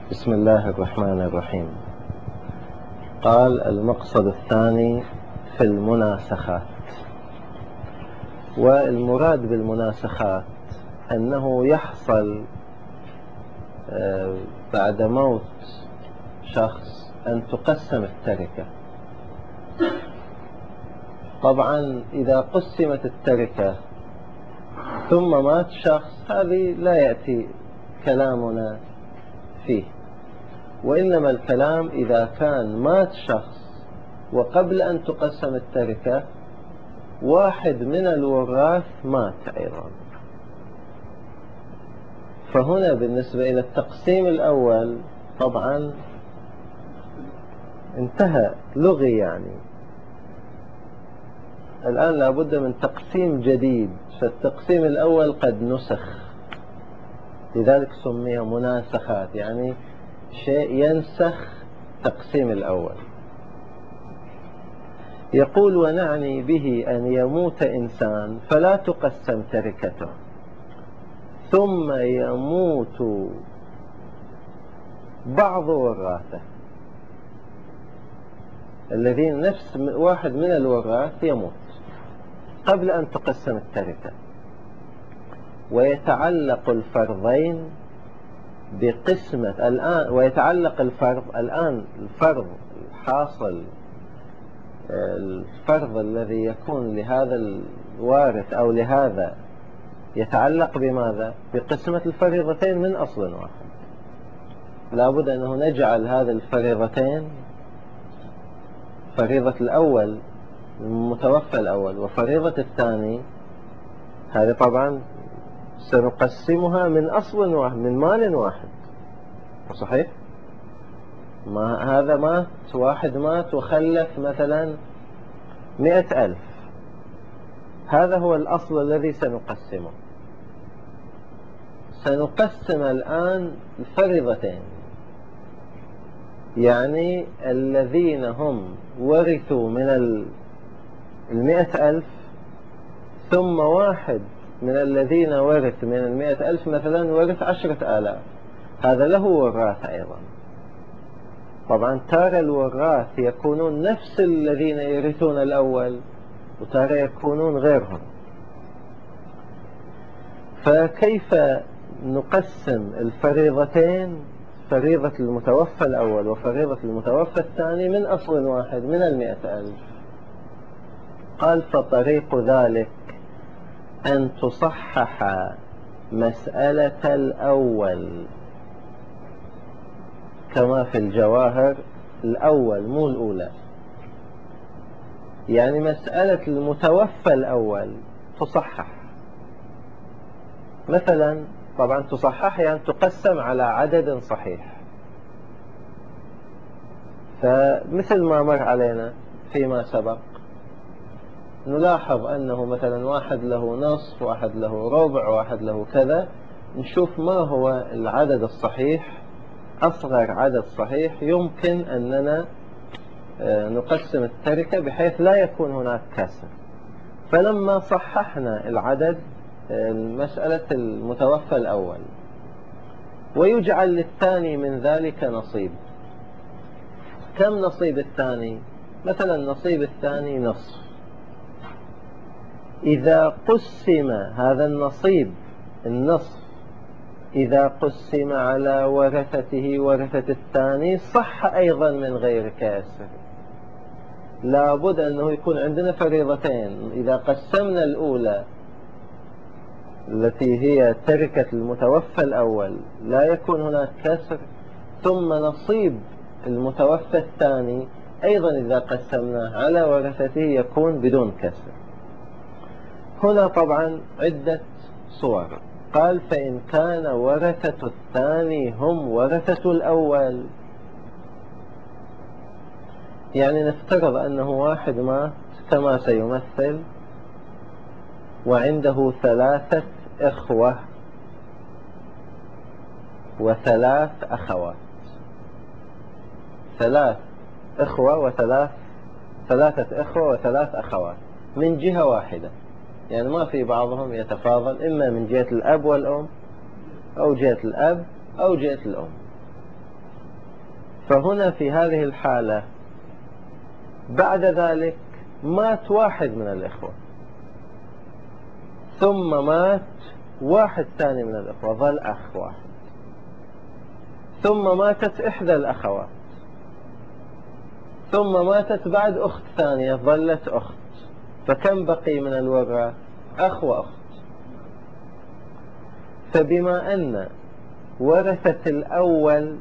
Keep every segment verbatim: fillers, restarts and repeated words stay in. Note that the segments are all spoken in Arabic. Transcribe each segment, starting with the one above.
بسم الله الرحمن الرحيم. قال: المقصد الثاني في المناسخات. والمراد بالمناسخات أنه يحصل بعد موت شخص أن تقسم التركة. طبعا إذا قسمت التركة ثم مات شخص هذه لا يأتي كلامنا فيه، وإنما الكلام إذا كان مات شخص وقبل أن تقسم التركة واحد من الوراث مات أيضا، فهنا بالنسبة إلى التقسيم الأول طبعا انتهى لغي، يعني الآن لابد من تقسيم جديد، فالتقسيم الأول قد نسخ، لذلك سمي مناسخات، يعني شيء ينسخ تقسيم الأول. يقول: ونعني به أن يموت إنسان فلا تقسم تركته ثم يموت بعض وراثه، الذين نفس واحد من الوراث يموت قبل أن تقسم التركة، ويتعلق الفرضين بقسمة الآن ويتعلق الفرض الآن الفرض الحاصل، الفرض الذي يكون لهذا الوارث أو لهذا يتعلق بماذا؟ بقسمة الفريضتين من أصل واحد. لابد أنه نجعل هذه الفريضتين، فريضة الأول المتوفى الأول وفريضة الثاني، هذه طبعا سنقسمها من أصل واحد، من مال واحد، صحيح؟ ما هذا مات، واحد مات وخلف مثلا مئة ألف، هذا هو الأصل الذي سنقسمه. سنقسم الآن الفريضتين، يعني الذين هم ورثوا من المئة ألف، ثم واحد من الذين ورث من المئة ألف مثلا ورث عشرة آلاف، هذا له وراث أيضا. طبعا تارة الوراث يكونون نفس الذين يرثون الأول، وتارة يكونون غيرهم. فكيف نقسم الفريضتين، فريضة المتوفى الأول وفريضة المتوفى الثاني، من أصل واحد من المئة ألف؟ قال: فطريق ذلك أن تصحح مسألة الأول كما في الجواهر، الأول مو الأولى، يعني مسألة المتوفى الأول تصحح. مثلا طبعا تصحح يعني تقسم على عدد صحيح، فمثل ما مر علينا فيما سبق نلاحظ أنه مثلا واحد له نصف، واحد له ربع، واحد له كذا، نشوف ما هو العدد الصحيح، أصغر عدد صحيح يمكن أننا نقسم التركة بحيث لا يكون هناك كسر. فلما صححنا العدد، مسألة المتوفى الأول، ويجعل للثاني من ذلك نصيب. كم نصيب الثاني؟ مثلا نصيب الثاني نصف. إذا قسم هذا النصيب النصف، إذا قسم على ورثته ورثة الثاني صح أيضا من غير كاسر. لابد أنه يكون عندنا فريضتين، إذا قسمنا الأولى التي هي تركة المتوفى الأول لا يكون هناك كسر، ثم نصيب المتوفى الثاني أيضا إذا قسمناه على ورثته يكون بدون كسر. هنا طبعا عدة صور. قال: فإن كان ورثة الثاني هم ورثة الأول، يعني نفترض أنه واحد مات كما سيمثل وعنده ثلاثة إخوة وثلاث أخوات، ثلاث إخوة وثلاث ثلاثة إخوة وثلاث أخوات من جهة واحدة، يعني ما في بعضهم يتفاضل، إما من جهة الأب والأم أو جهة الأب أو جهة الأم. فهنا في هذه الحالة بعد ذلك مات واحد من الإخوة، ثم مات واحد ثاني من الإخوة، ظل أخ واحد، ثم ماتت إحدى الأخوات، ثم ماتت بعد أخت ثانية، ظلت أخت، فكم بقي من الوراث؟ أخ وأخت. فبما أن ورثة الأول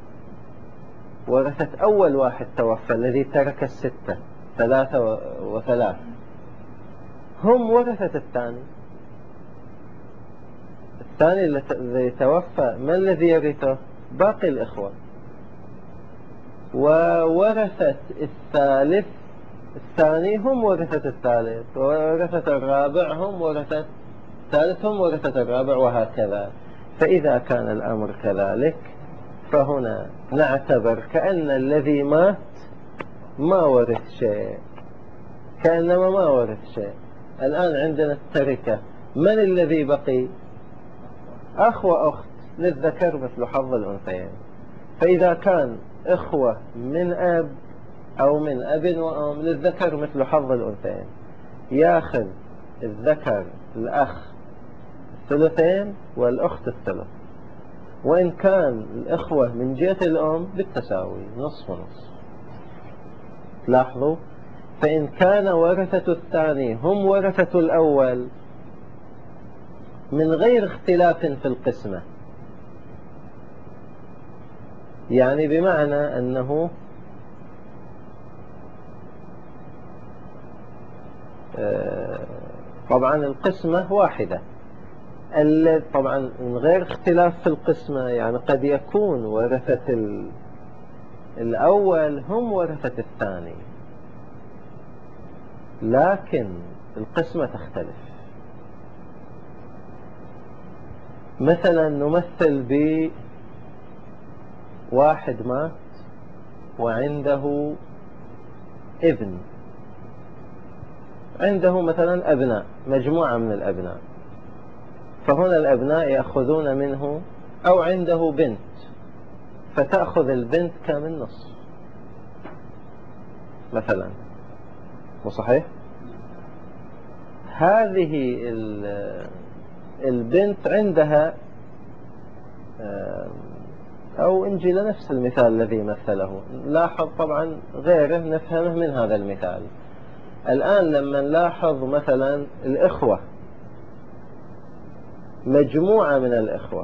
ورثة أول واحد توفى الذي ترك الستة ثلاثة وثلاث، هم ورثة الثاني. الثاني الذي توفى ما الذي يرثه؟ باقي الإخوة. وورثة الثالث الثاني هم ورثة الثالث، وورثة الرابع هم ورثة الثالث هم ورثة الرابع، وهكذا. فإذا كان الأمر كذلك فهنا نعتبر كأن الذي مات ما ورث شيء، كأنما ما ورث شيء. الآن عندنا التركة، من الذي بقي؟ أخ وأخت للذكر مثل حظ الأنثيين. فإذا كان إخوة من أب أو من أب وأم للذكر مثل حظ الأنثيين، ياخذ الذكر الأخ الثلثين والأخت الثلث. وإن كان الإخوة من جهة الأم بالتساوي نصف ونصف. لاحظوا، فإن كان ورثة الثاني هم ورثة الأول من غير اختلاف في القسمة، يعني بمعنى أنه طبعا القسمة واحدة، طبعا من غير اختلاف في القسمة، يعني قد يكون ورثة الأول هم ورثة الثاني، لكن القسمة تختلف. مثلا نمثل بواحد مات وعنده ابن، عنده مثلا أبناء، مجموعة من الأبناء، فهنا الأبناء يأخذون منه، أو عنده بنت فتأخذ البنت كامل نصف مثلا، مو صحيح؟ هذه البنت عندها، أو نجي لنفس المثال الذي مثله، لاحظ طبعا غيره نفهمه من هذا المثال. الآن لما نلاحظ مثلا الإخوة، مجموعة من الإخوة،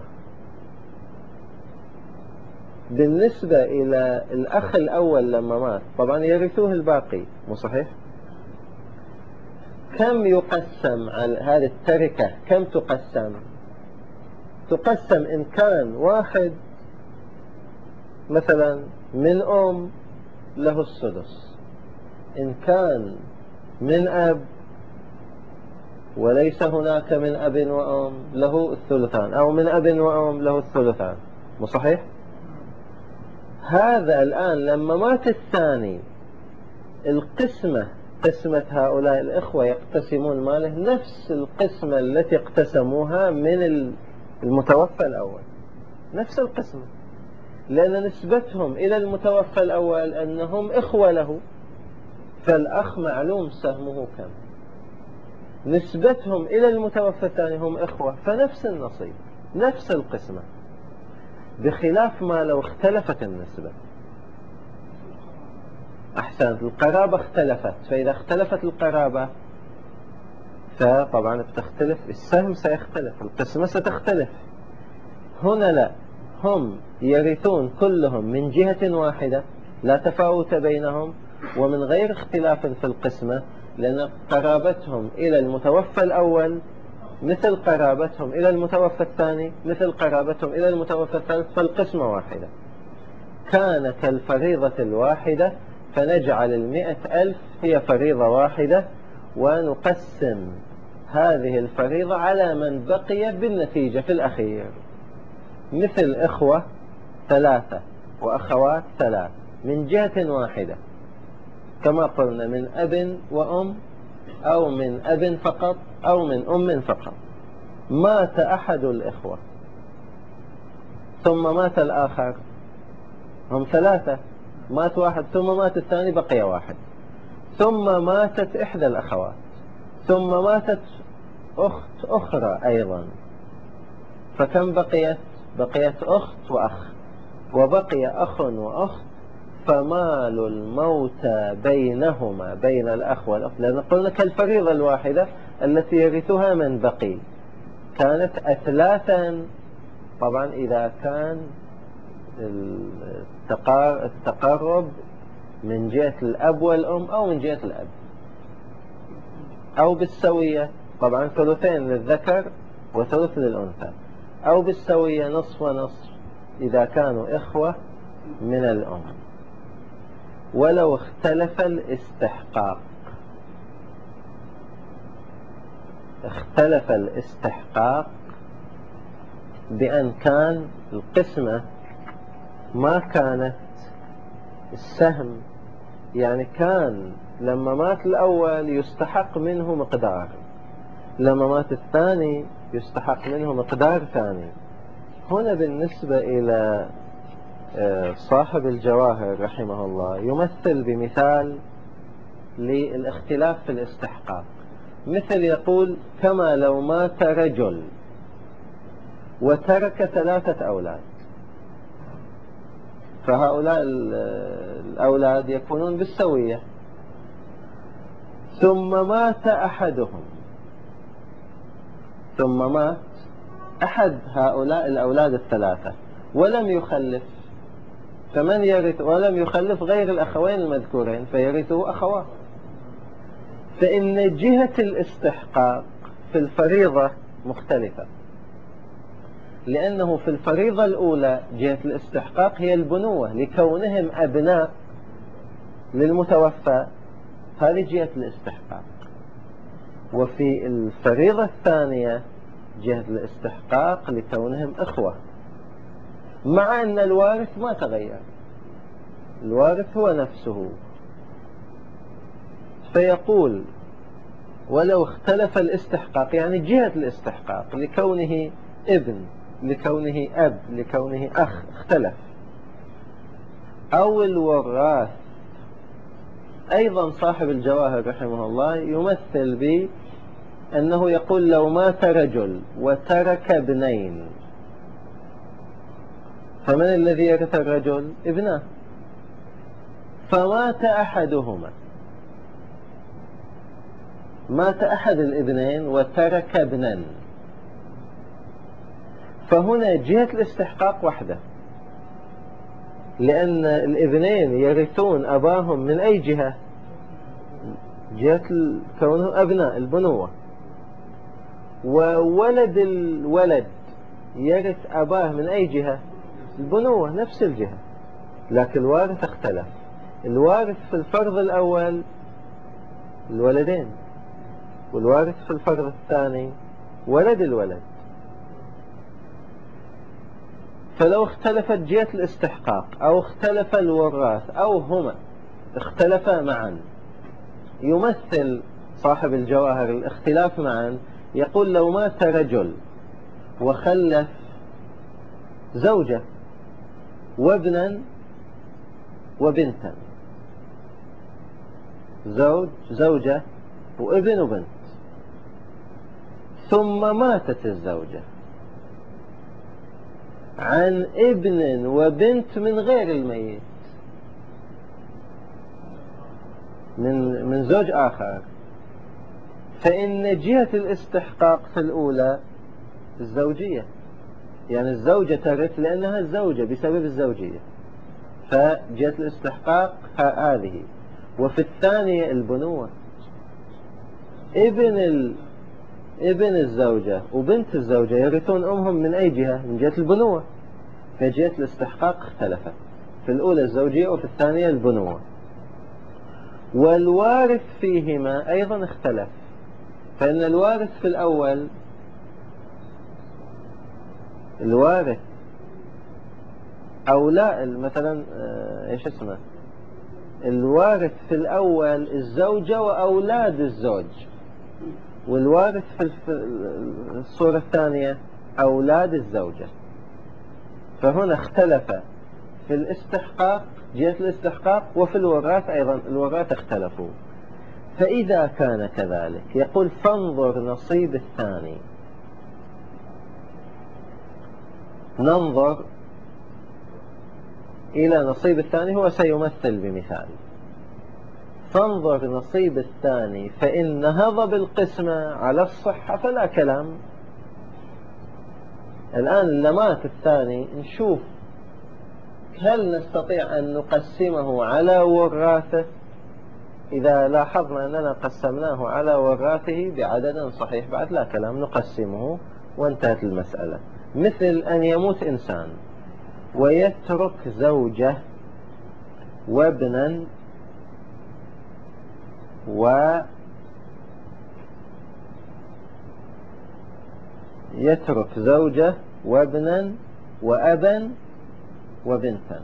بالنسبة إلى الأخ الأول لما مات طبعا يرثوه الباقي، مو صحيح؟ كم يقسم على هذه التركة؟ كم تقسم؟ تقسم إن كان واحد مثلا من أم له السدس، إن كان من أب وليس هناك من أب وأم له الثلثان، أو من أب وأم له الثلثان، مو صحيح؟ هذا الآن لما مات الثاني، القسمة قسمة هؤلاء الإخوة يقتسمون ماله نفس القسمة التي اقتسموها من المتوفى الأول، نفس القسمة، لأن نسبتهم إلى المتوفى الأول أنهم إخوة له، فالأخ معلوم سهمه كم. نسبتهم إلى المتوفى الثاني هم إخوة، فنفس النصيب، نفس القسمة، بخلاف ما لو اختلفت النسبة. أحسنت، القرابة اختلفت، فإذا اختلفت القرابة فطبعا بتختلف السهم، سيختلف القسمة، ستختلف. هنا لا، هم يرثون كلهم من جهة واحدة، لا تفاوت بينهم، ومن غير اختلاف في القسمة، لأن قرابتهم إلى المتوفى الأول مثل قرابتهم إلى المتوفى الثاني مثل قرابتهم إلى المتوفى الثالث، فالقسمة واحدة. كان كالفريضة الواحدة، فنجعل المئة ألف هي فريضة واحدة، ونقسم هذه الفريضة على من بقي بالنتيجة في الأخير، مثل إخوة ثلاثة وأخوات ثلاث من جهة واحدة، كما قلنا من أب وأم، أو من أب فقط، أو من أم فقط. مات أحد الإخوة ثم مات الآخر، هم ثلاثة، مات واحد ثم مات الثاني بقي واحد، ثم ماتت إحدى الأخوات، ثم ماتت أخت أخرى أيضا، فكم بقيت؟ بقيت أخت وأخ، وبقي أخ وأخت، فمال الموتى بينهما بين الأخ والأخت، لأن قلنا كالفريضة الواحدة التي يرثها من بقي كانت أثلاثا. طبعا إذا كان التقارب من جهة الأب والأم أو من جهة الأب، أو بالسوية، طبعا ثلثين للذكر وثلث للأنثى، أو بالسوية نصف ونصف إذا كانوا إخوة من الأم. ولو اختلف الاستحقاق، اختلف الاستحقاق بأن كان القسمة ما كانت السهم، يعني كان لما مات الأول يستحق منه مقدار، لما مات الثاني يستحق منه مقدار ثاني. هنا بالنسبة إلى صاحب الجواهر رحمه الله يمثل بمثال للاختلاف في الاستحقاق، مثل يقول كما لو مات رجل وترك ثلاثة أولاد، فهؤلاء الأولاد يكونون بالسوية، ثم مات أحدهم، ثم مات أحد هؤلاء الأولاد الثلاثة ولم يخلف، فمن يرث؟ ولم يخلف غير الأخوين المذكورين فيرثه أخوان. فإن جهة الاستحقاق في الفريضة مختلفة، لأنه في الفريضة الأولى جهة الاستحقاق هي البنوة لكونهم أبناء للمتوفى، هذه جهة الاستحقاق. وفي الفريضة الثانية جهة الاستحقاق لكونهم إخوة، مع أن الوارث ما تغير، الوارث هو نفسه. فيقول ولو اختلف الاستحقاق، يعني جهة الاستحقاق لكونه ابن، لكونه أب، لكونه أخ اختلف، أو الوراث. أيضا صاحب الجواهر رحمه الله يمثل بأنه يقول لو مات رجل وترك ابنين، فمن الذي يرث الرجل؟ ابنه، فمات أحدهما، مات أحد الابنين وترك ابنا، فهنا جهة الاستحقاق وحده، لأن الابنين يرثون أباهم من أي جهة؟ جهة كونهم أبناء البنوة، وولد الولد يرث أباه من أي جهة؟ البنوة، نفس الجهة. لكن الوارث اختلف، الوارث في الفرض الأول الولدين، والوارث في الفرض الثاني ولد الولد. فلو اختلفت جهة الاستحقاق أو اختلف الوراث أو هما اختلفا معا، يمثل صاحب الجواهر الاختلاف معا، يقول لو مات رجل وخلف زوجة وابنا وبنتا، زوج زوجة وابن وبنت، ثم ماتت الزوجة عن ابن وبنت من غير الميت، من من زوج آخر، فإن جهة الاستحقاق في الأولى الزوجية، يعني الزوجة ترث لأنها الزوجة بسبب الزوجية، فجهة الاستحقاق هذه. وفي الثانية البنوة، ابن ال... ابن الزوجة وبنت الزوجة يرثون أمهم من أي جهة؟ من جهة البنوة، فجهة الاستحقاق اختلفت، في الأولى الزوجية وفي الثانية البنوة. والوارث فيهما أيضا اختلف، فإن الوارث في الأول، الوارث أولاء مثلا ايش اسمه، الوارث في الأول الزوجة وأولاد الزوج، والوارث في الصورة الثانية أولاد الزوجة. فهنا اختلف في الاستحقاق، جهة الاستحقاق، وفي الوراث أيضا، الوراث اختلفوا. فإذا كان كذلك يقول فانظر نصيب الثاني. ننظر إلى نصيب الثاني، هو سيمثل بمثال. فانظر نصيب الثاني فإن نهض بالقسمة على الصحة فلا كلام. الآن اللمات الثاني نشوف هل نستطيع أن نقسمه على وراثه. إذا لاحظنا أننا قسمناه على وراثه بعدد صحيح بعد لا كلام، نقسمه وانتهت المسألة. مثل أن يموت إنسان ويترك زوجة وابنا ويترك زوجة وابنا وأبا وبنتا.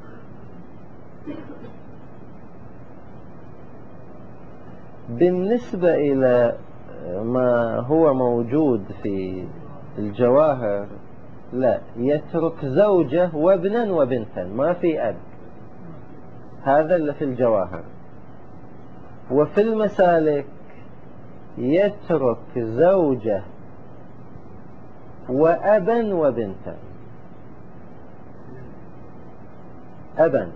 بالنسبة إلى ما هو موجود في الجواهر، لا، يترك زوجة وابنا وبنتا، ما في أب. هذا اللي في الجواهر. وفي المسالك يترك زوجة وأبا وبنتا. أبا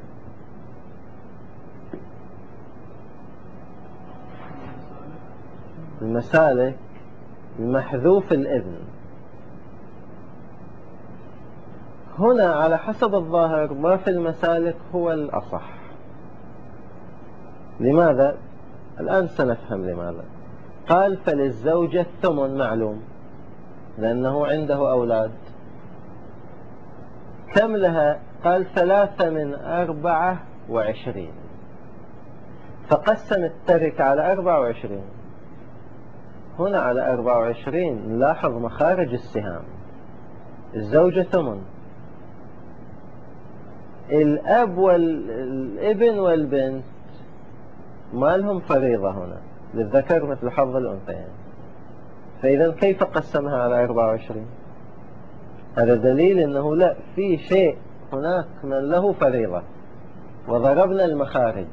المسالك المحذوف الابن. هنا على حسب الظاهر ما في المسالك هو الأصح. لماذا؟ الآن سنفهم لماذا. قال فللزوجة الثمن معلوم لأنه عنده أولاد. كم لها؟ قال ثلاثة من أربعة وعشرين، فقسم التركة على أربعة وعشرين. هنا على أربعة وعشرين نلاحظ مخارج السهام. الزوجة ثمن، الأب والابن والبنت ما لهم فريضة هنا، للذكر مثل حظ الأنثيين. فإذا كيف قسمها على أربعة وعشرين؟ هذا دليل أنه لا، في شيء هناك من له فريضة، وضربنا المخارج.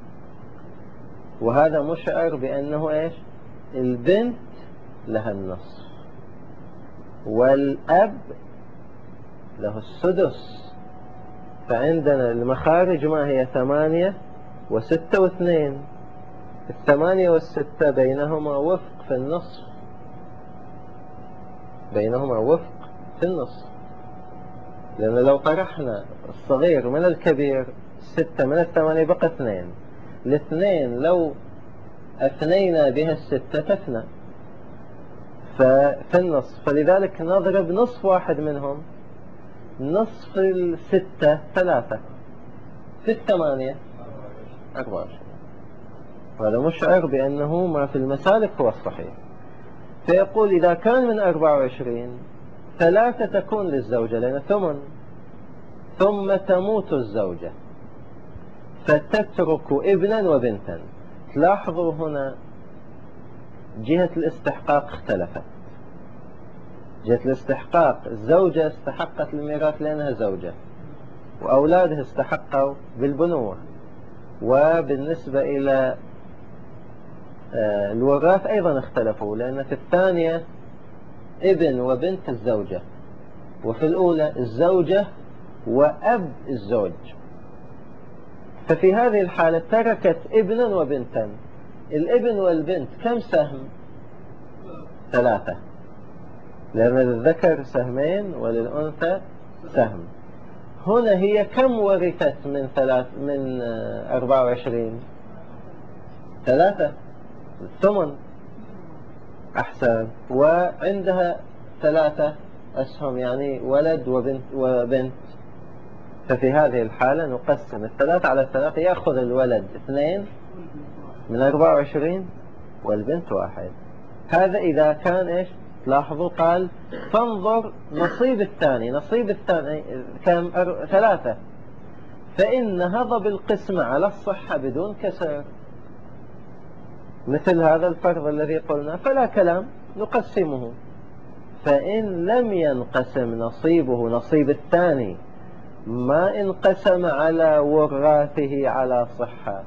وهذا مشعر بأنه إيش؟ البنت لها النصف والأب له السدس. فعندنا المخارج ما هي؟ ثمانية وستة واثنين. الثمانية والستة بينهما وفق في النصف، بينهما وفق في النصف. لأن لو طرحنا الصغير من الكبير، ستة من الثمانية بقى اثنين. الاثنين لو أثنينا بها الستة تفنى ففي النصف. فلذلك نضرب نصف واحد منهم، نصف الستة ثلاثة، في الثمانية أربعة وعشرين. وهذا مشعر بأنه ما في المسالك هو الصحيح. فيقول إذا كان من أربعة وعشرين ثلاثة تكون للزوجة لأن ثمن، ثم تموت الزوجة فتترك ابنا وبنتا. تلاحظوا هنا جهة الاستحقاق اختلفت. جهة الاستحقاق الزوجة استحقت الميراث لأنها زوجة، وأولادها استحقوا بالبنوة. وبالنسبة إلى الوراث أيضا اختلفوا، لأن في الثانية ابن وبنت الزوجة، وفي الأولى الزوجة وأب الزوج. ففي هذه الحالة تركت ابنا وبنتا. الابن والبنت كم سهم؟ ثلاثة، لأن للذكر سهمين وللأنثى سهم. هنا هي كم ورثت من ثلاث من أربعة وعشرين؟ ثلاثة، الثمن. أحسن. وعندها ثلاثة أسهم، يعني ولد وبنت وبنت. ففي هذه الحالة نقسم الثلاثة على الثلاثة، يأخذ الولد اثنين من أربعة وعشرين والبنت واحد. هذا إذا كان إيش؟ لاحظوا قال فانظر نصيب الثاني. نصيب الثاني كم؟ ثلاثة. فإن نهض بالقسمة على الصحة بدون كسر، مثل هذا الفرض الذي قلنا، فلا كلام، نقسمه. فإن لم ينقسم نصيبه، نصيب الثاني، ما انقسم على وراثه على صحة.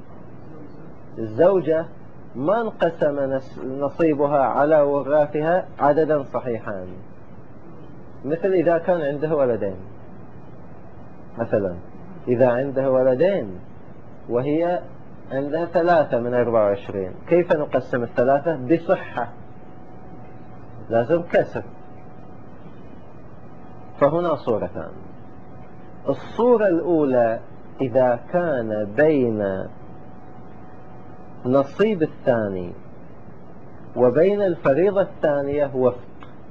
الزوجة ما انقسم نصيبها على وراثها عددا صحيحا، مثل إذا كان عنده ولدين مثلا، إذا عنده ولدين وهي عندها ثلاثة من أربعة وعشرين، كيف نقسم الثلاثة؟ بصحة، لازم كسر. فهنا صورتان. الصورة الأولى إذا كان بين نصيب الثاني وبين الفريضة الثانية وفق،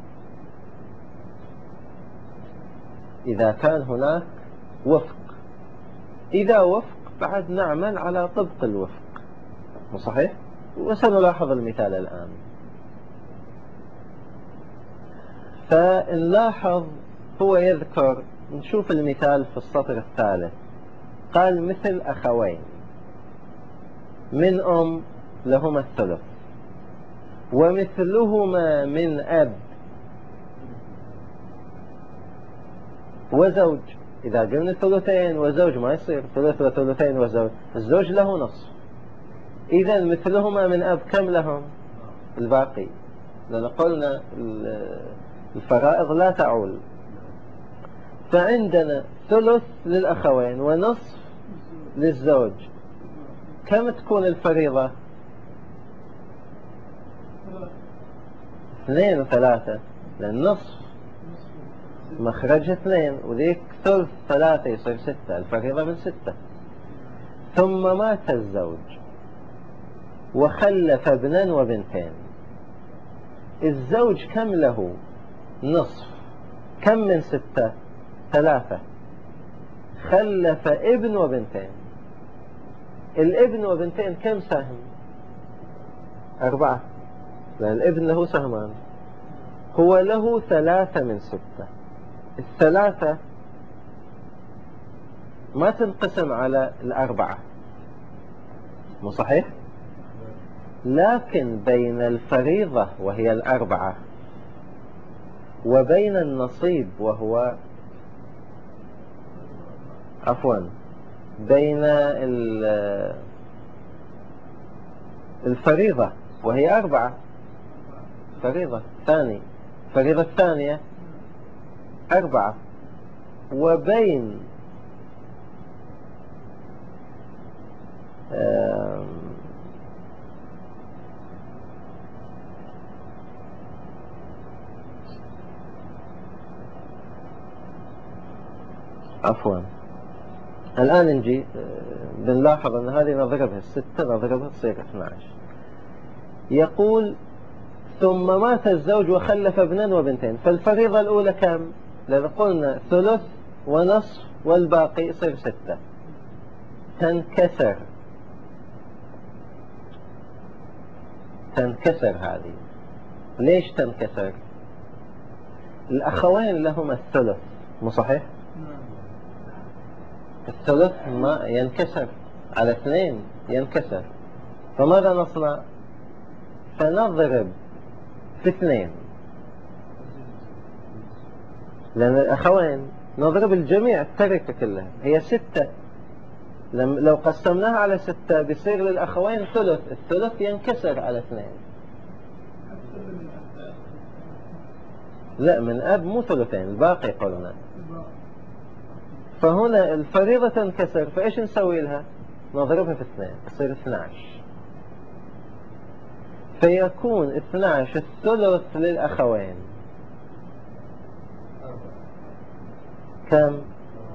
إذا كان هناك وفق، إذا وفق بعد نعمل على طبق الوفق، صحيح؟ وسنلاحظ المثال الآن. فنلاحظ هو يذكر، نشوف المثال في السطر الثالث، قال مثل أخوين من أم لهما الثلث، ومثلهما من أب وزوج. إذا قلنا ثلثين وزوج ما يصير ثلث وثلثين وزوج، الزوج له نصف. إذا مثلهما من أب كم لهم؟ الباقي، لأن قلنا الفرائض لا تعول. فعندنا ثلث للأخوين ونصف للزوج، كم تكون الفريضة؟ اثنين وثلاثة، لأن نصف مخرج اثنين، وذيك ثلث ثلاثة يصير ستة، الفريضة من ستة. ثم مات الزوج وخلف ابنا وبنتين، الزوج كم له؟ نصف، كم من ستة؟ ثلاثة، خلف ابن وبنتين، الابن وبنتين كم سهم؟ أربعة، لأن الابن له سهمان، هو له ثلاثة من ستة. الثلاثة ما تنقسم على الأربعة، مو صحيح؟ لكن بين الفريضة وهي الأربعة وبين النصيب وهو عفوا بين الفريضة وهي أربعة، فريضة ثاني، فريضة الثانية أربعة، وبين عفوا الآن نجي بنلاحظ أن هذه نضربها الستة نضربها تصير اثنى عشر. يقول ثم مات الزوج وخلف ابنا وبنتين، فالفريضة الأولى كم؟ لأن قلنا ثلث ونصف والباقي يصير ستة، تنكسر تنكسر هذه. ليش تنكسر؟ الأخوين لهم الثلث، مو صحيح؟ الثلث ما ينكسر على اثنين، ينكسر. فماذا نصنع؟ فنضرب في اثنين، لأن الأخوين نضرب الجميع، التركة كلها هي ستة، لو قسمناها على ستة بيصير للأخوين ثلث، الثلث ينكسر على اثنين. لا، من أب مو ثلثين، الباقي قلنا. فهنا الفريضة تنكسر، فإيش نسوي لها؟ نضربها في اثنين، تصير اثنى عشر، فيكون اثنى عشر الثلث للأخوين كم؟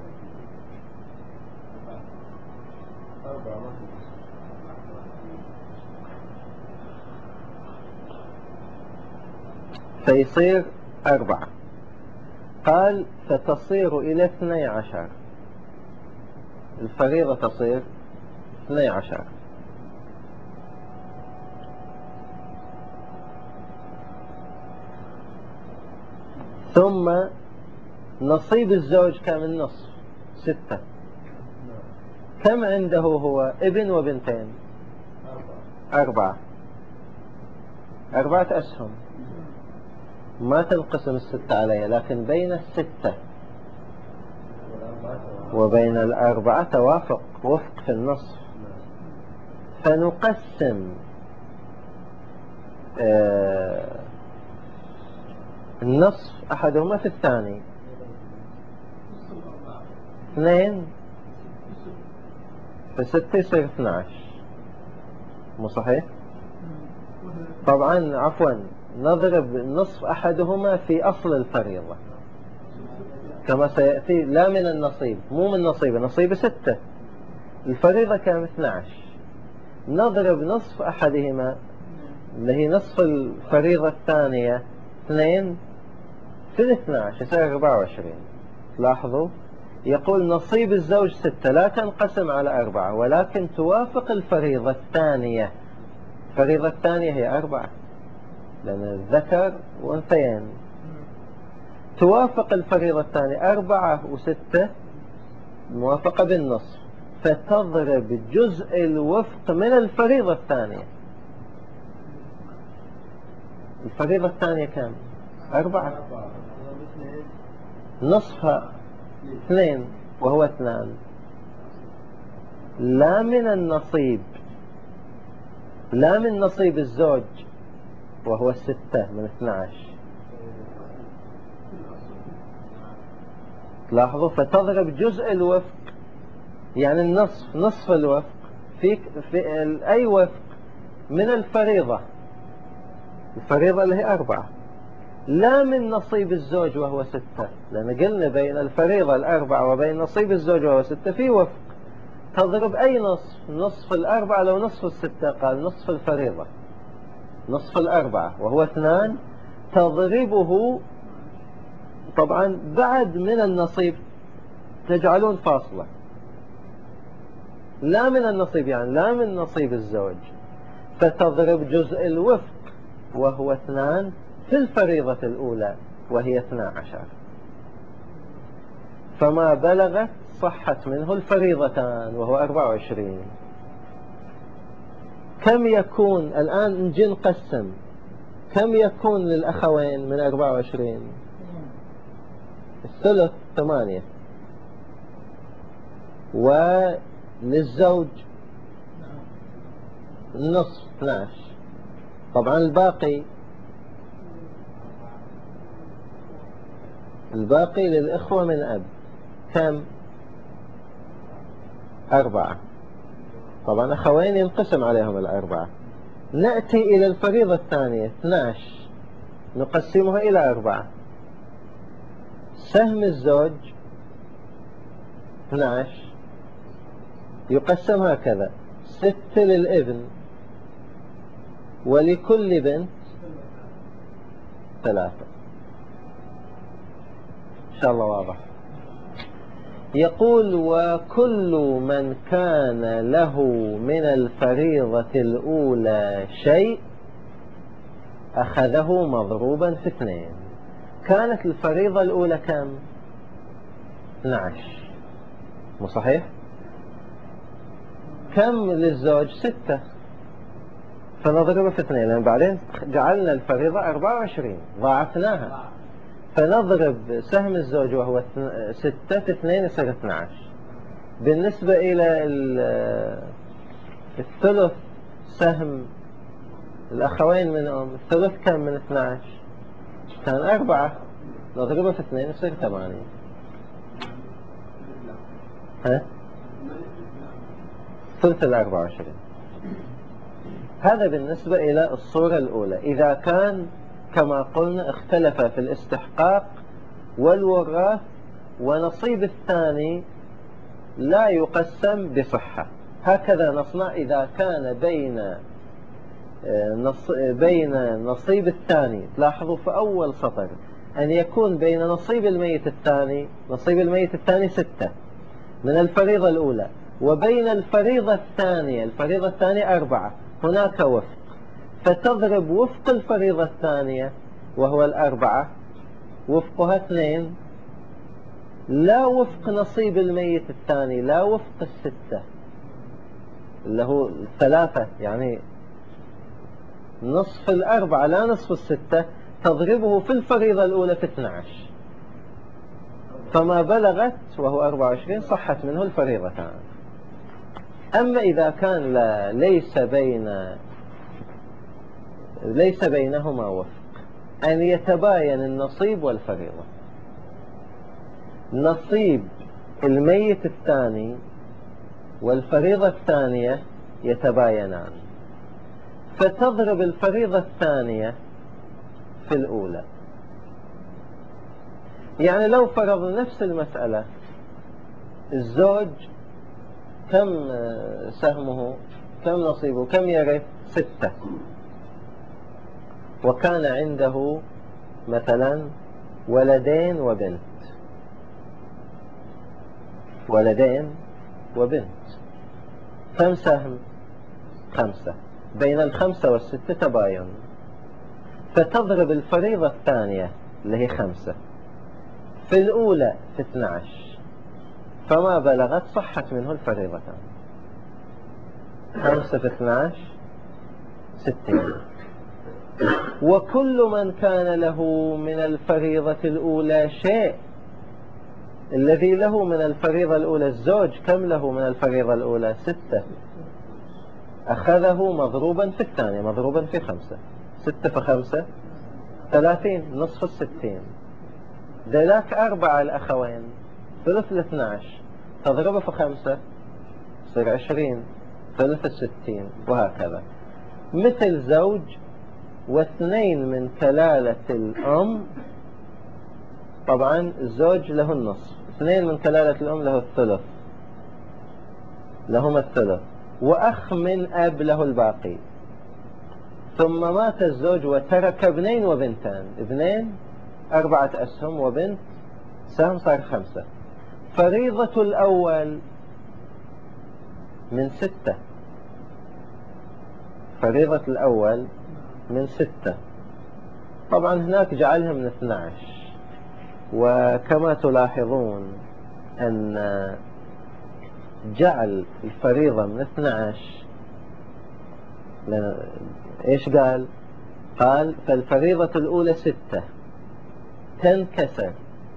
فيصير أربعة. قال فتصير إلى اثني عشر، الفريضة تصير اثني عشر. ثم نصيب الزوج كم؟ النصف، ستة. كم عنده هو ابن وبنتين؟ أربعة، أربعة أسهم، ما تنقسم الستة عليها، لكن بين الستة وبين الأربعة توافق، وفق في النصف. فنقسم آه النصف أحدهما في الثاني، اثنين في ستة يصير اثنى عشر، مو صحيح؟ طبعا عفوا نضرب نصف أحدهما في أصل الفريضة كما سيأتي، لا من النصيب، مو من نصيب، النصيب ستة، الفريضة كام اثنى عشر، نضرب نصف أحدهما اللي هي نصف الفريضة الثانية اثنين في الاثنى عشر يصير أربعة وعشرين. لاحظوا يقول نصيب الزوج ستة لا تنقسم على أربعة، ولكن توافق الفريضة الثانية، الفريضة الثانية هي أربعة لأن الذكر وأنثيين، توافق الفريضة الثانية أربعة وستة موافقة بالنصف، فتضرب جزء الوفق من الفريضة الثانية. الفريضة الثانية كم؟ أربعة، نصفها اثنين وهو اثنان، لا من النصيب، لا من نصيب الزوج وهو ستة من اثنى عشر. لاحظوا فتضرب جزء الوفق، يعني النصف، نصف الوفق في, في أي وفق من الفريضة، الفريضة اللي هي أربعة، لا من نصيب الزوج وهو ستة، لأن قلنا بين الفريضة الأربعة وبين نصيب الزوج وهو ستة في وفق، تضرب أي نصف، نصف الأربعة لو نصف الستة، قال نصف الفريضة نصف الأربعة وهو اثنان، تضربه طبعا بعد من النصيب تجعلون فاصلة، لا من النصيب يعني لا من نصيب الزوج، فتضرب جزء الوفق وهو اثنان في الفريضة الأولى وهي اثنى عشر، فما بلغت صحت منه الفريضتان وهو أربعة وعشرين. كم يكون الآن نجي نقسم، كم يكون للأخوين من أربعة وعشرين؟ الثلث ثمانية، وللزوج النصف اثنى عشر، طبعا الباقي الباقي للإخوة من أب كم؟ أربعة، طبعا أخوين ينقسم عليهم الأربعة. نأتي إلى الفريضة الثانية اثنى عشر نقسمها إلى أربعة، سهم الزوج اثنى عشر يقسم هكذا، ستة للابن ولكل بنت ثلاثة. إن شاء الله واضح. يقول وكل من كان له من الفريضة الأولى شيء أخذه مضروبا في اثنين. كانت الفريضة الأولى كم؟ اثنى عشر، مو صحيح؟ كم للزوج؟ ستة، فنضربه في اثنين، لأن بعدين جعلنا الفريضة أربعة وعشرين ضاعفناها، فنضرب سهم الزوج وهو ستة في اثنين يصير اثنى عشر. بالنسبة إلى الثلث سهم الأخوين من أم، الثلث كم من اثنى عشر؟ كان أربعة، نضربه في اثنين يصير ثمانية. ها؟ ثلث الأربعة وعشرين. هذا بالنسبة إلى الصورة الأولى، إذا كان كما قلنا اختلف في الاستحقاق والوراث، ونصيب الثاني لا يقسم بصحة. هكذا نصنع إذا كان بين بين نصيب الثاني، تلاحظوا في أول سطر أن يكون بين نصيب الميت الثاني، نصيب الميت الثاني ستة من الفريضة الأولى، وبين الفريضة الثانية، الفريضة الثانية أربعة، هناك وفق، فتضرب وفق الفريضة الثانية وهو الأربعة وفقها اثنين، لا وفق نصيب الميت الثاني، لا وفق الستة اللي هو الثلاثة، يعني نصف الأربعة لا نصف الستة، تضربه في الفريضة الأولى في اثنى عشر، فما بلغت وهو أربعة وعشرين صحت منه الفريضتان. أما إذا كان لا ليس بين ليس بينهما وفق، أن يتباين النصيب والفريضة. نصيب الميت الثاني والفريضة الثانية يتباينان، فتضرب الفريضة الثانية في الأولى. يعني لو فرض نفس المسألة، الزوج كم سهمه، كم نصيبه، كم يرث؟ ستة، وكان عنده مثلا ولدين وبنت، ولدين وبنت، كم سهم؟ خمسة. بين الخمسة والستة تباين، فتضرب الفريضة الثانية اللي هي خمسة في الأولى في اثنى عشر، فما بلغت صحت منه الفريضتان. خمسة في اثنى عشر ستين. وكل من كان له من الفريضة الأولى شيء، الذي له من الفريضة الأولى الزوج كم له من الفريضة الأولى؟ ستة، أخذه مضروبا في الثانية مضروبا في خمسة. ستة في خمسة ثلاثين، نصف الستين. ذلك أربعة الأخوين ثلث الاثنى عشر، تضربه في خمسة يصير عشرين، ثلث الستين، وهكذا. مثل زوج واثنين من كلالة الأم، طبعا الزوج له النصف، اثنين من كلالة الأم له الثلث، لهم الثلث، وأخ من أب له الباقي. ثم مات الزوج وترك ابنين وبنتان، ابنين أربعة أسهم وبنت سهم، صار خمسة. فريضة الأول من ستة، فريضة الأول من ستة. طبعا هناك جعلها من اثنى عشر، وكما تلاحظون أن جعل الفريضة من اثنى عشر، إيش قال؟ قال فالفريضة الأولى ستة تنكسر.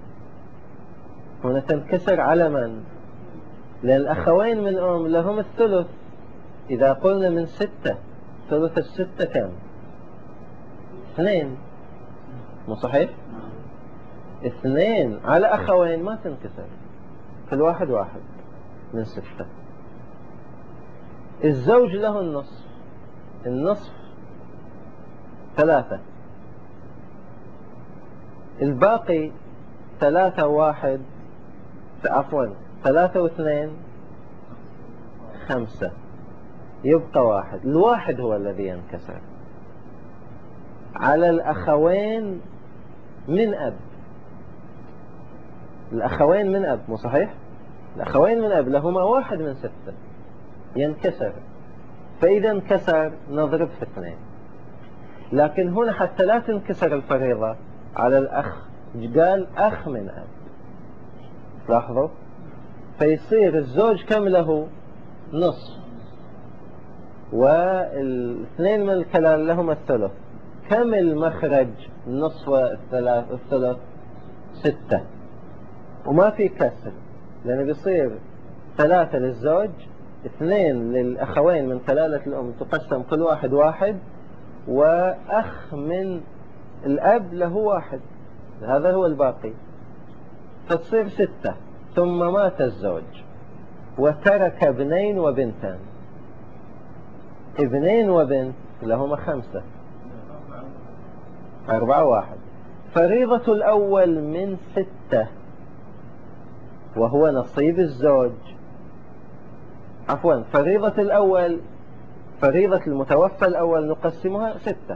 هنا تنكسر على من؟ لأن الأخوين من أم لهم الثلث. إذا قلنا من ستة، ثلث الستة كم؟ اثنين، مو صحيح؟ اثنين على أخوين ما تنكسر، كل واحد واحد من ستة. الزوج له النصف، النصف ثلاثة، الباقي ثلاثة واحد، عفوا ثلاثة واثنين خمسة، يبقى واحد. الواحد هو الذي ينكسر على الأخوين من أب. الأخوين من أب، مو صحيح؟ الأخوين من أب لهما واحد من ستة، ينكسر. فإذا انكسر نضرب في اثنين. لكن هنا حتى لا تنكسر الفريضة على الأخ، قال أخ من أب. لاحظوا، فيصير الزوج كم له؟ نصف، والاثنين من الكلال لهم الثلث. كم المخرج؟ النصف والثلاث الثلث ستة، وما في كسر، لأنه بيصير ثلاثة للزوج، اثنين للأخوين من كلالة الأم تقسم كل واحد واحد، وأخ من الأب له واحد، هذا هو الباقي، فتصير ستة. ثم مات الزوج وترك ابنين وبنتان، ابنين وبنت لهما خمسة، أربعة واحد. فريضة الأول من ستة وهو نصيب الزوج، عفوا فريضة الأول، فريضة المتوفى الأول نقسمها ستة.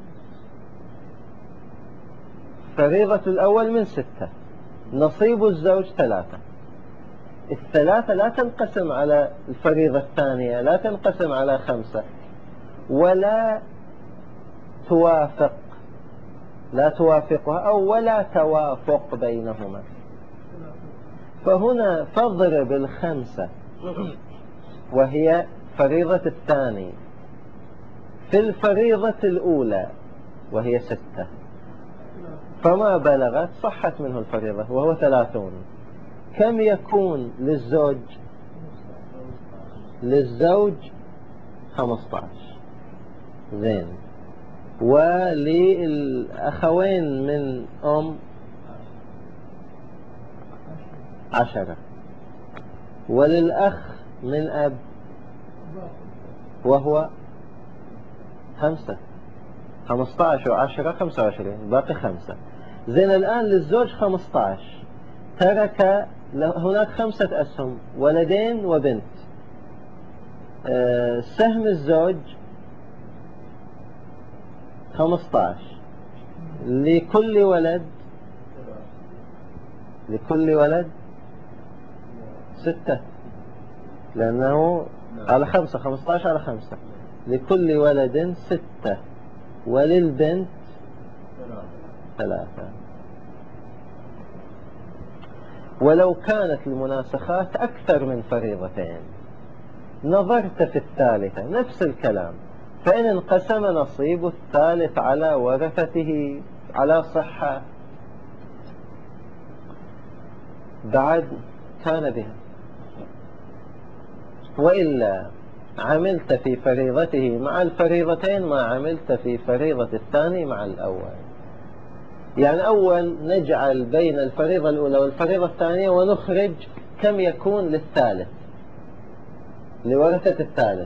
فريضة الأول من ستة، نصيب الزوج ثلاثة. الثلاثة لا تنقسم على الفريضة الثانية، لا تنقسم على خمسة، ولا توافق، لا توافقها أو ولا توافق بينهما. فهنا فاضرب الخمسة وهي فريضة الثاني في الفريضة الأولى وهي ستة، فما بلغت صحت منه الفريضة وهو ثلاثون. كم يكون للزوج؟ للزوج خمسة عشر. زين. وللأخوين من أم عشرة. وللأخ من أب وهو خمسة. خمسة عشر وعشرة خمسة وعشرين، باقي خمسة. زين الآن للزوج خمسة عشر، ترك هناك خمسة أسهم، ولدين وبنت. أه سهم الزوج خمسة عشر، لكل ولد لكل ولد ستة، لأنه على خمسة، خمسة عشر على خمسة، لكل ولد ستة، وللبنت ثلاثة. ولو كانت المناسخات أكثر من فريضتين نظرت في الثالثة نفس الكلام، فإن انقسم نصيب الثالث على ورثته على صحة بعد كان بها، وإلا عملت في فريضته مع الفريضتين ما عملت في فريضة الثاني مع الأول. يعني أول نجعل بين الفريضة الأولى والفريضة الثانية ونخرج كم يكون للثالث، لورثة الثالث.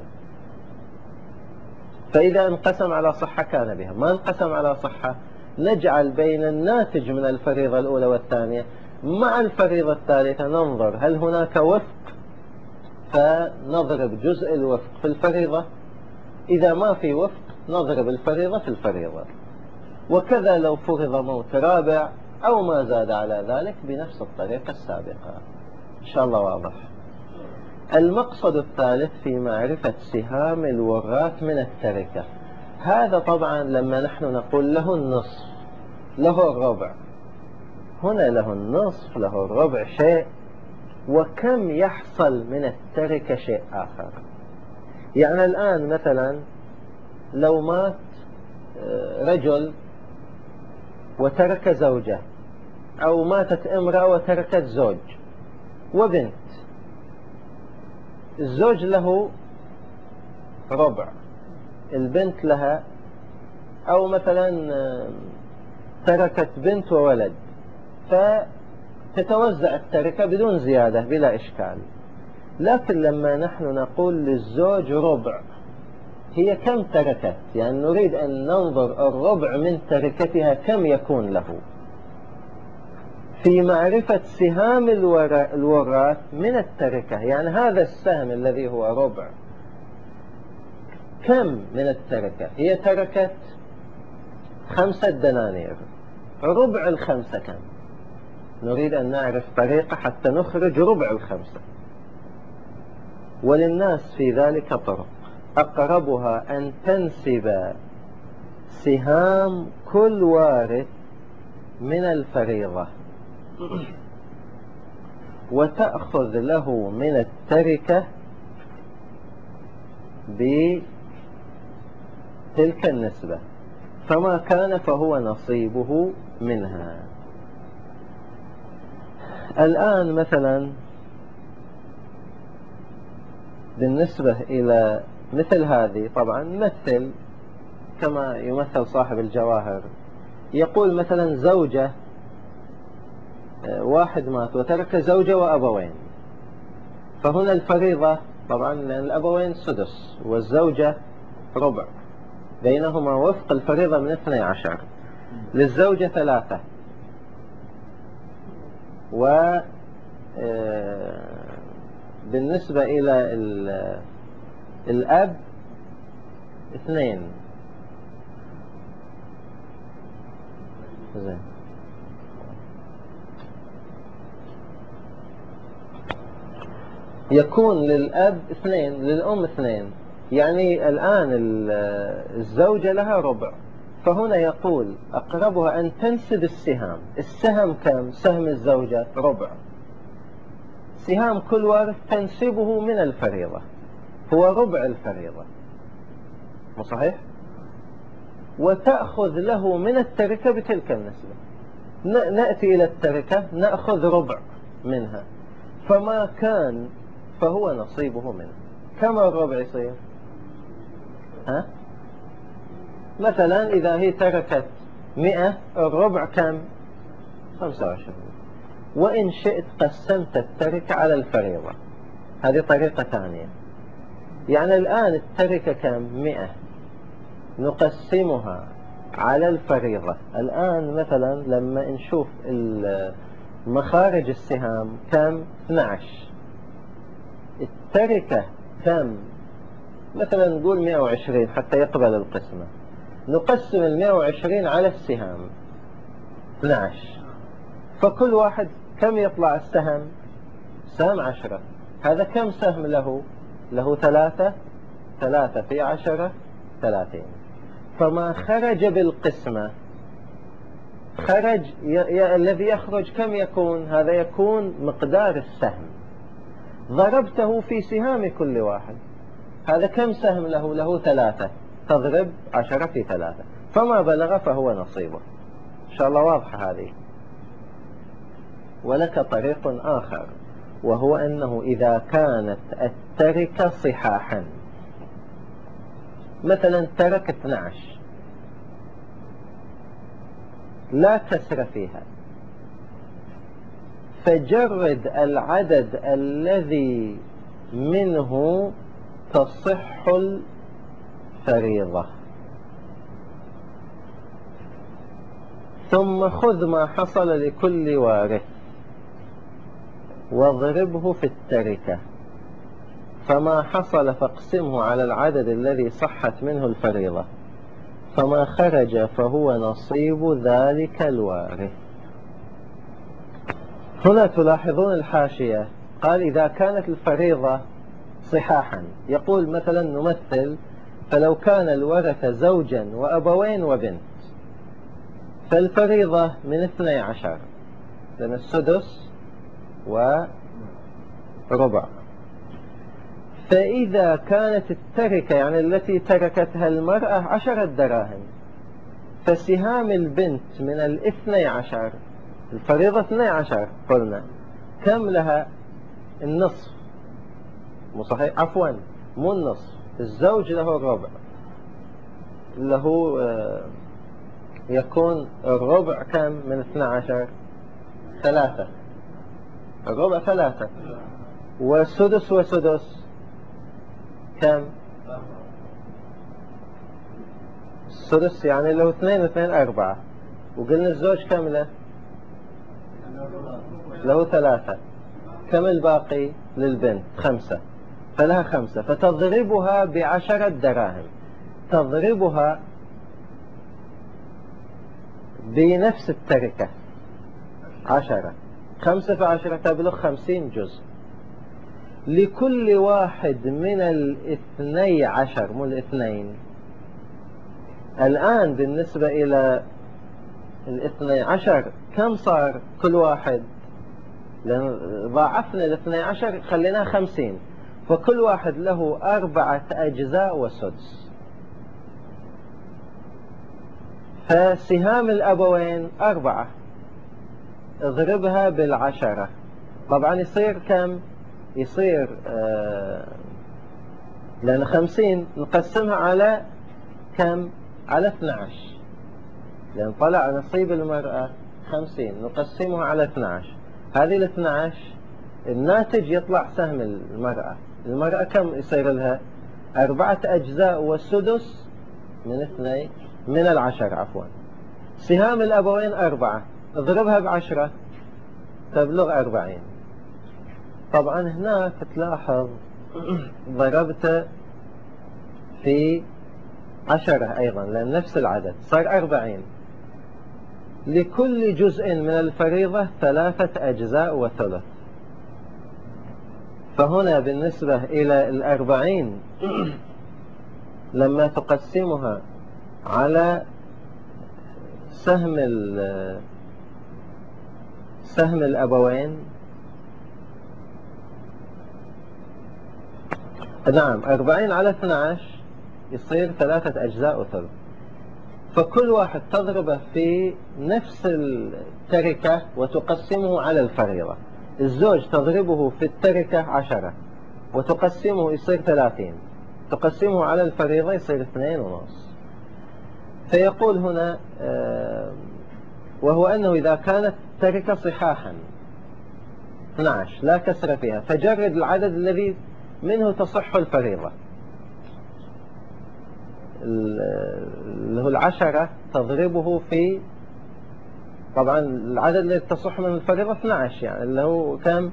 فإذا انقسم على صحة كان بها، ما انقسم على صحة نجعل بين الناتج من الفريضة الأولى والثانية مع الفريضة الثالثة، ننظر هل هناك وفق فنضرب جزء الوفق في الفريضة، إذا ما في وفق نضرب الفريضة في الفريضة. وكذا لو فرض موت رابع أو ما زاد على ذلك بنفس الطريقة السابقة. إن شاء الله واضح. المقصد الثالث في معرفة سهام الوراث من التركة. هذا طبعا لما نحن نقول له النصف له الربع، هنا له النصف له الربع شيء، وكم يحصل من التركة شيء آخر. يعني الآن مثلا لو مات رجل وترك زوجة، أو ماتت امرأة وتركت زوج وبنت، الزوج له ربع، البنت لها، أو مثلا تركت بنت وولد، فتتوزع التركة بدون زيادة بلا إشكال. لكن لما نحن نقول للزوج ربع، هي كم تركت؟ يعني نريد أن ننظر الربع من تركتها كم يكون له في معرفة سهام الوراث من التركة. يعني هذا السهم الذي هو ربع كم من التركة؟ هي تركت خمسة دنانير، ربع الخمسة كم؟ نريد أن نعرف طريقة حتى نخرج ربع الخمسة. وللناس في ذلك طرق، أقربها أن تنسب سهام كل وارث من الفريضة وتأخذ له من التركة بتلك النسبة، فما كان فهو نصيبه منها. الآن مثلا بالنسبة إلى مثل هذه، طبعا مثل كما يمثل صاحب الجواهر، يقول مثلا زوجة، واحد مات وترك زوجة وأبوين، فهنا الفريضة طبعا لأن الأبوين سدس والزوجة ربع، بينهما وفق الفريضة من اثني عشر، للزوجة ثلاثة، و بالنسبة إلى الأب اثنين. زين. يكون للأب اثنين، للأم اثنين. يعني الآن الزوجة لها ربع، فهنا يقول أقربها أن تنسب السهام. السهم كم؟ سهم الزوجة ربع، سهام كل وارث تنسبه من الفريضة هو ربع الفريضة، مو صحيح؟ وتأخذ له من التركة بتلك النسبة. نأتي إلى التركة نأخذ ربع منها، فما كان فهو نصيبه منه. كم الربع يصير؟ ها؟ مثلا إذا هي تركت مئة، الربع كم؟ خمسة وعشرين. وإن شئت قسمت التركة على الفريضة، هذه طريقة ثانية. يعني الآن التركة كم؟ مئة، نقسمها على الفريضة. الآن مثلا لما نشوف مخارج السهام كم؟ اثني عشر. التركة كم؟ مثلا نقول مئة وعشرين حتى يقبل القسمة. نقسم ال مئة وعشرين على السهام اثني عشر، فكل واحد كم يطلع السهم؟ سهم عشرة. هذا كم سهم له؟ له ثلاثة. ثلاثة في عشرة ثلاثين. فما خرج بالقسمة خرج ي... ي... الذي يخرج كم يكون؟ هذا يكون مقدار السهم ضربته في سهام كل واحد. هذا كم سهم له؟ له ثلاثة، تضرب عشرة في ثلاثة، فما بلغ فهو نصيبه. إن شاء الله واضحة هذه. ولك طريق آخر، وهو أنه إذا كانت التركة صحاحا، مثلا ترك اثني عشر لا كسر فيها، فجرد العدد الذي منه تصح الفريضة، ثم خذ ما حصل لكل وارث واضربه في التركة، فما حصل فاقسمه على العدد الذي صحت منه الفريضة، فما خرج فهو نصيب ذلك الوارث. هنا تلاحظون الحاشية قال إذا كانت الفريضة صحاحا، يقول مثلا نمثل فلو كان الورث زوجا وأبوين وبنت، فالفريضة من اثني عشر، لأن السدس وربع. فإذا كانت التركة يعني التي تركتها المرأة عشرة دراهم، فسهام البنت من الاثني عشر، الفريضة اثني عشر قلنا، كم لها؟ النصف. مو صحيح؟ عفوا مو النصف، الزوج له الربع، له آه يكون الربع كم من اثني عشر؟ ثلاثة. الربع ثلاثة. وسدس وسدس كم؟ السدس يعني له اثنين واثنين أربعة. وقلنا الزوج كم له؟ له ثلاثة. كم الباقي للبنت؟ خمسة. فلها خمسة، فتضربها بعشرة دراهم، تضربها بنفس التركة عشرة، خمسة في عشرة تبلغ خمسين جزء. لكل واحد من الاثني عشر، مو الاثنين. الآن بالنسبة إلى الاثني عشر كم صار كل واحد؟ لأن ضاعفنا الاثني عشر خليناه خمسين، فكل واحد له أربعة أجزاء وسدس. فسهام الأبوين أربعة، اضربها بالعشرة، طبعا يصير كم؟ يصير آه لأن خمسين نقسمها على كم؟ على اثني عشر، لأن طلع نصيب المرأة خمسين، نقسمها على اثني عشر. هذه ال اثني عشر الناتج يطلع سهم المرأة. المرأة كم يصير لها؟ أربعة أجزاء والسدس من اثني من العشر عفوا. سهام الأبوين أربعة، اضربها بعشرة تبلغ أربعين. طبعا هناك تلاحظ ضربت في عشرة أيضا لأن نفس العدد صار أربعين. لكل جزء من الفريضة ثلاثة أجزاء وثلث. فهنا بالنسبة إلى الأربعين لما تقسمها على سهم سهم الأبوين، نعم أربعين على اثني عشر يصير ثلاثة أجزاء وثلث. فكل واحد تضربه في نفس التركة وتقسمه على الفريضة. الزوج تضربه في التركة عشرة وتقسمه يصير ثلاثين، تقسمه على الفريضة يصير اثنين ونص. فيقول هنا وهو أنه إذا كانت التركة صحاحا اثني عشر لا كسر فيها، فجرد العدد الذي منه تصح الفريضة، اللي هو العشرة تضربه في، طبعا العدد الذي تصح من الفريضة اثني عشر، يعني اللي هو كم؟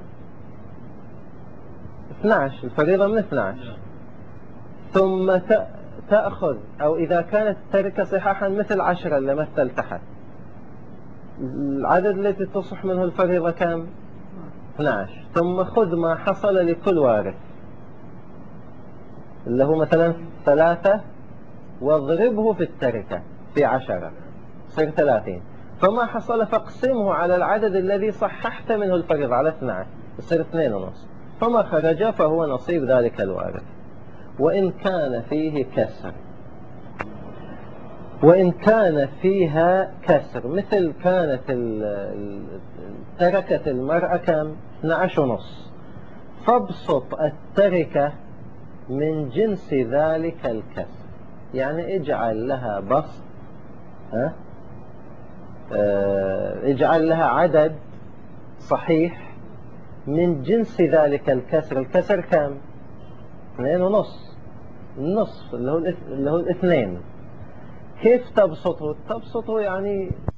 اثني عشر، الفريضة من اثني عشر. ثم تأخذ، أو إذا كانت التركة صحاحا مثل عشرة اللي مثل تحت، العدد الذي تصح منه الفريضة كم؟ اثني عشر. ثم خذ ما حصل لكل وارث اللي هو مثلا ثلاثة واضربه في التركة في عشرة يصير ثلاثين، فما حصل فاقسمه على العدد الذي صححت منه الفريضة على اثني عشر يصير اثنين ونص، فما خرج فهو نصيب ذلك الوارث. وإن كان فيه كسر، وإن كان فيها كسر مثل كانت تركة المرأة كم؟ اثني عشر ونص، فابسط التركة من جنس ذلك الكسر، يعني اجعل لها بسط، ها؟ اه اجعل لها عدد صحيح من جنس ذلك الكسر. الكسر كم؟ اثنين ونص، النصف اللي هو اللي هو الاثنين. كيف تبسطه؟ تبسطه يعني